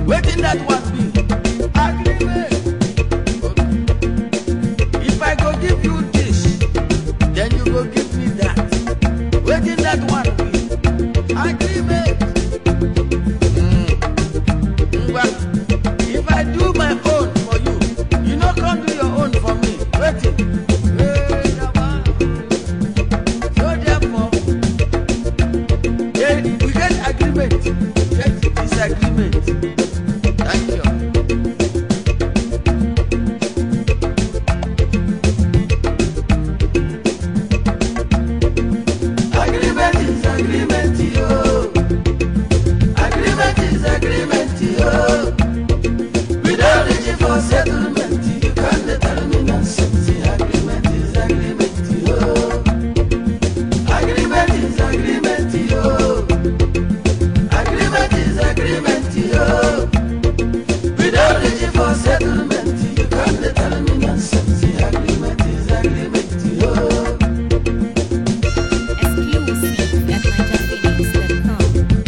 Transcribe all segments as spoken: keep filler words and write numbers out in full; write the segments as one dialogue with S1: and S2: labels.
S1: Waiting that one be agreement. Okay. If I go give you this, then you go give me that. Waiting that one be agreement. Mm. But if I do my own for you, you no come do your own for me. Waiting. So therefore, yeah, we get agreement. Get disagreement. Thank you. Agreement is agreement, yo. Agreement is agreement, yo. We don't reach for settlement. You can't tell me nonsense. Agreement is agreement, yo. Agreement is agreement, yo. Agreement is agreement, yo. We don't reach for settlement. You can't tell me nonsense. Agreement is agreement, yo.
S2: Exclusive at niger phoenix dot com.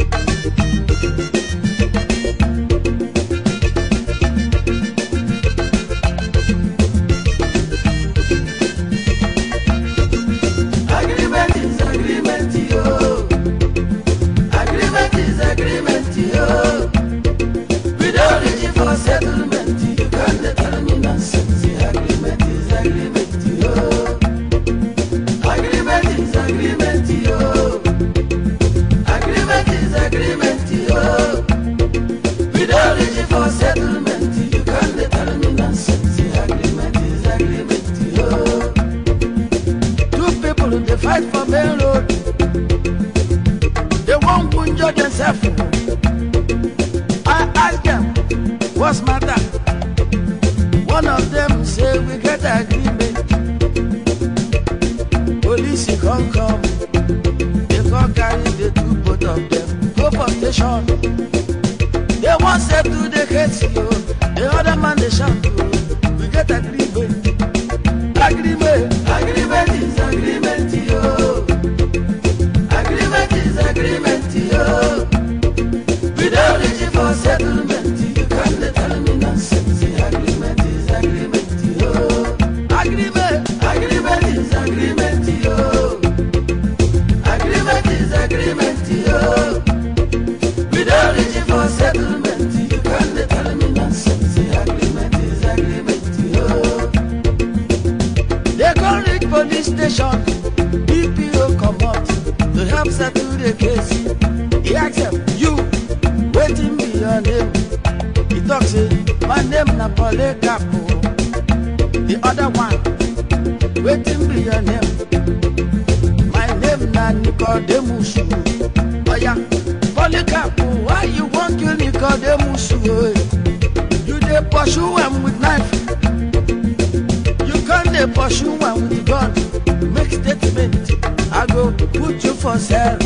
S1: Agreement is agreement, yo. Agreement is agreement, yo. We don't reach for settlement. You can't tell me nonsense. Agreement is agreement, yo. Agreement is agreement, yo. Agreement is agreement, yo. We don't reach for settlement. You can't tell me nonsense. Agreement is agreement, yo. Two people they fight for main road. They won't injure themselves. I ask them, what's matter? One of them say we get agreement. Police can't come. They can't carry the two both of them. Go for station. They want say to the case, yo. The other man they shout, yo. We get agreement. Agreement. Agreement is agreement, yo. Agreement is agreement, yo. We don't reach for settlement. You can't tell me nonsense. Agreement is agreement, yo. Agreement. Agreement is agreement, yo. Agreement is agreement, yo. We don't reach for settlement. You can't tell me nonsense. Agreement is agreement, yo. They can't reach police station. B P O come out to help settle the case. He asks them, you, waiting be your name. He talks, say, my name na Polycarpo. The other one, waiting be your name. My name na Nicodemus. Oh yeah, Polycarpo, why you want kill Nicodemus? You dey pursue him with knife. You can't dey pursue him with gun. Make statement, I go put you for sale.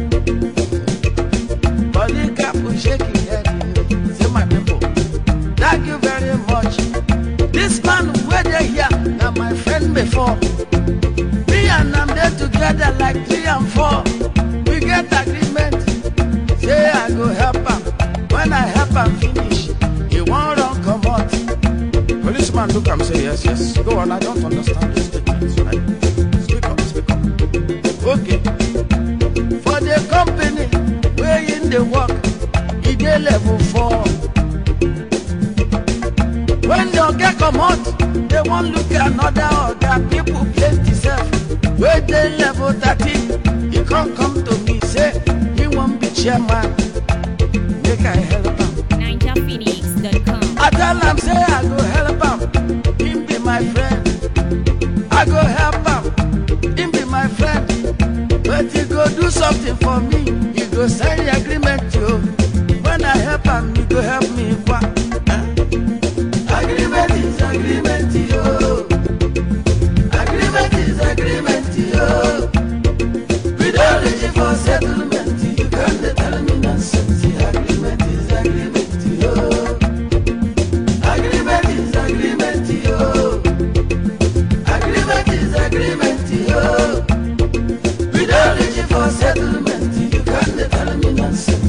S1: Polycarpo shaking head, say my people, thank you very much. This man where they here, now my friend before. Me and I'm there together like three and four. We get agreement, say I go help him. When I help him finish, he won't run come out. Policeman look and say yes, yes. Go on, I don't understand this statement. Right? Speak up, speak up. Okay. For the company, where in the work, he dey level four. When they get come out, they won't look at another other people plenty self. Where they level thirty, he can't come to me, say he won't be chairman. Make I help him.
S2: niger phoenix dot com.
S1: I tell him, say I go help him. Him be my friend. I go help him. Him be my friend. But he go do something for me. He go sign the agreement, yo. When I help him, he go help me. What? Huh? Agreement is agreement, yo. Agreement is agreement, yo. We don't reach for settlement. You can't tell me nonsense. Agreement is agreement, yo. Agreement is agreement, yo. Agreement is agreement, yo. We don't reach for settlement. You can't tell me nonsense.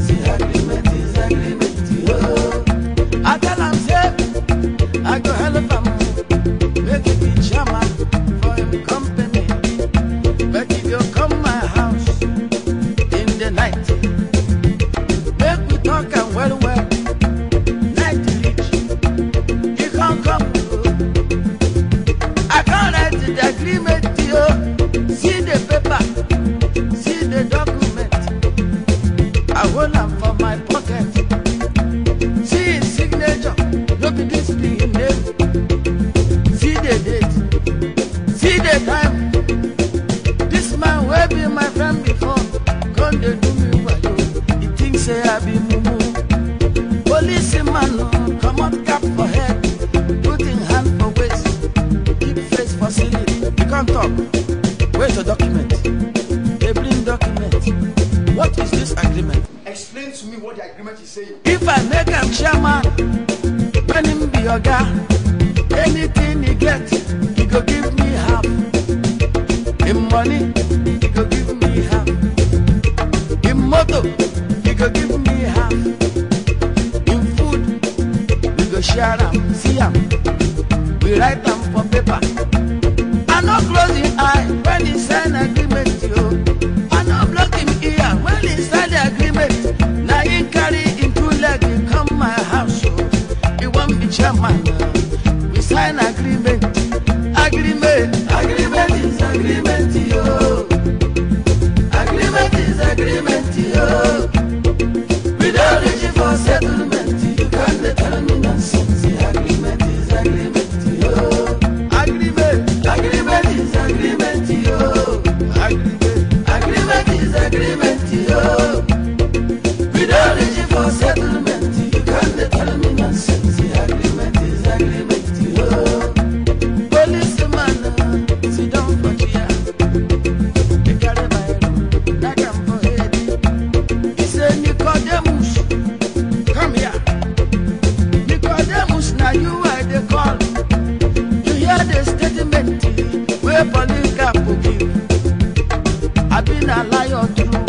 S1: If I make him chairman, when him be your guy, anything he get, he go give me half. In money, he go give me half. In motor, he go give me half. In food, we go share them, see them. We write them for paper. I no close him eye when he sign agreement, yo. I no block him ear when he sign the agreement. Now he carry him two leg, he come my house, yo. He won't be chairman. We sign agreement, agreement, agreement is agreement, yo. Agreement is agreement, yo. We don't reach for settlement. You can't tell me nonsense. Agreement is agreement, yo. Agreement, agreement is agreement, yo. Agreement, agreement is agreement, yo. We don't reach for settlement. You can't tell me nonsense. Agreement is agreement, yo. Policeman, uh, sit down for chair. They carry my room, knock am for head. He say, Nicodemus, come here. Nicodemus, now you I dey call. You hear the statement where Polycarp go give. I been a liar true.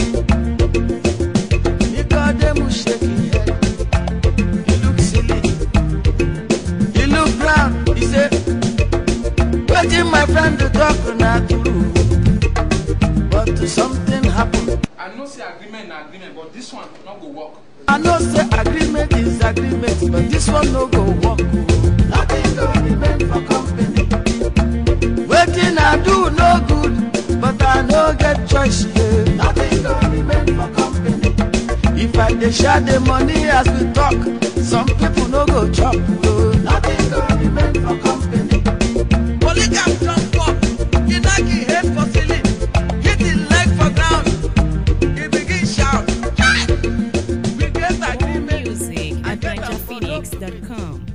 S1: Nicodemus shake his head. He look silly. He look brown. He say, waiting my friend to talk na true. But something happen.
S3: I know say agreement na agreement, but this one not go work.
S1: I know say agreement is agreement, but this one no go work. Nothing go remain for company. Waiting I do no good, but I no get choice. Yeah. Nothing go remain for company. If I dey share the money as we talk, some people no go chop. Oh. Nothing go remain for company. Polycarp jump up, he knock his head for ceiling, hit his leg for ground, he begin shout. We get
S2: More
S1: agreement.
S2: music
S1: I
S2: at
S1: get am
S2: niger
S1: for
S2: phoenix dot
S1: no
S2: com.